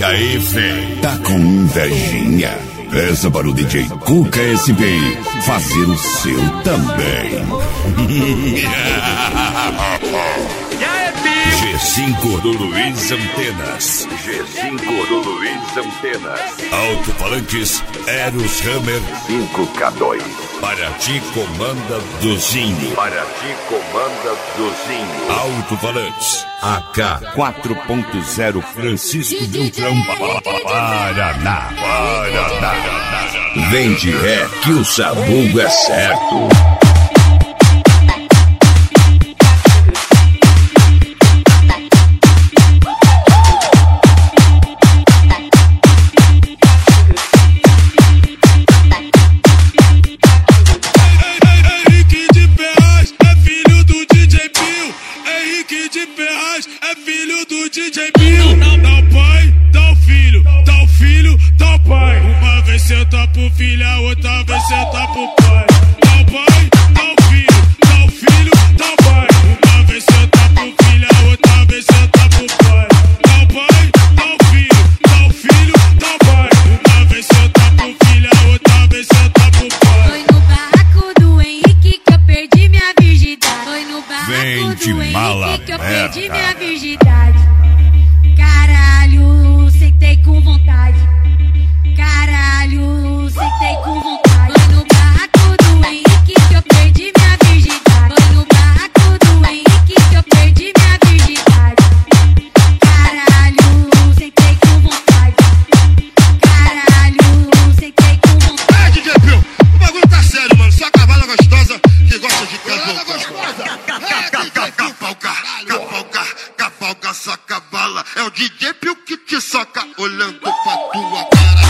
E aí, véi? Tá com invejinha? Peça para o DJ Cuca SP fazer o seu também. G5 do Luiz Antenas. G5 do Luiz Antenas. Alto-falantes Eros Hammer 5K2. Para ti comanda Duzinho. Para ti comanda Duzinho. Alto-falantes AK 4.0 Francisco Beltrão. Paraná. Vende ré que o sabugo é certo. Senta pro filho, a outra vez senta pro pai. Dá o pai, dá o filho, dá o filho, dá o pai. Uma vez senta pro filho, a outra vez senta pro pai. Dá o pai, dá o filho, dá o filho, dá o pai. Uma vez senta pro filho, a outra vez senta pro pai. Foi no barraco do Henrique que eu perdi minha virgindade. Foi no barraco do Henrique que eu perdi minha virgindade. Caralho, sentei com vontade. Caralho, sentei com vontade. Foi no barraco do Henrique que eu perdi minha virgindade. Foi no barraco do Henrique que eu perdi minha virgindade. Caralho, sentei com vontade. Caralho, sentei com vontade. É, DJ Pio, o bagulho tá sério, mano. Só a cavala gostosa que gosta de cavalgar. Cavalga, só cavala. É o DJ Pio que te soca olhando pra tua cara.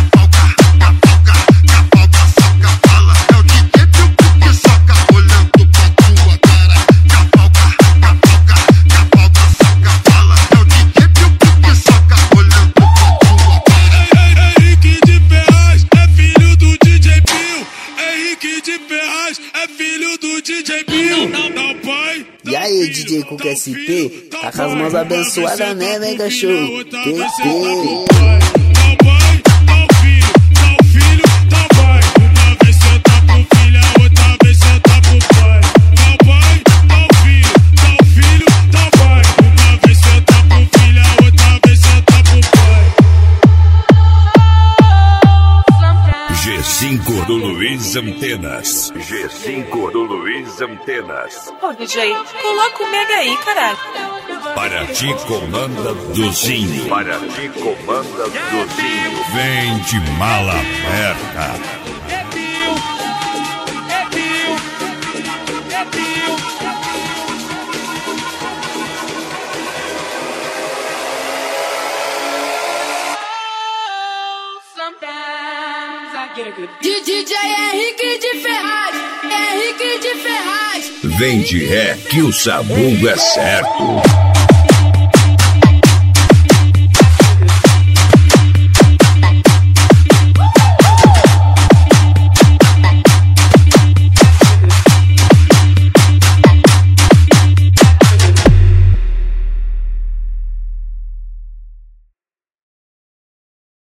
E aí, DJ Cuca SP, tá com as mãos abençoadas, né, vem cachorro? PP. G5 do Luiz Antenas. G5 do Luiz Antenas. Ô, DJ, coloca o mega aí, caralho. Para ti comanda Duzinho. Para ti comanda Duzinho. Vem de mala aberta. DJ Henrique de Ferraz, Henrique de Ferraz. Vem de ré que o sabugo é certo.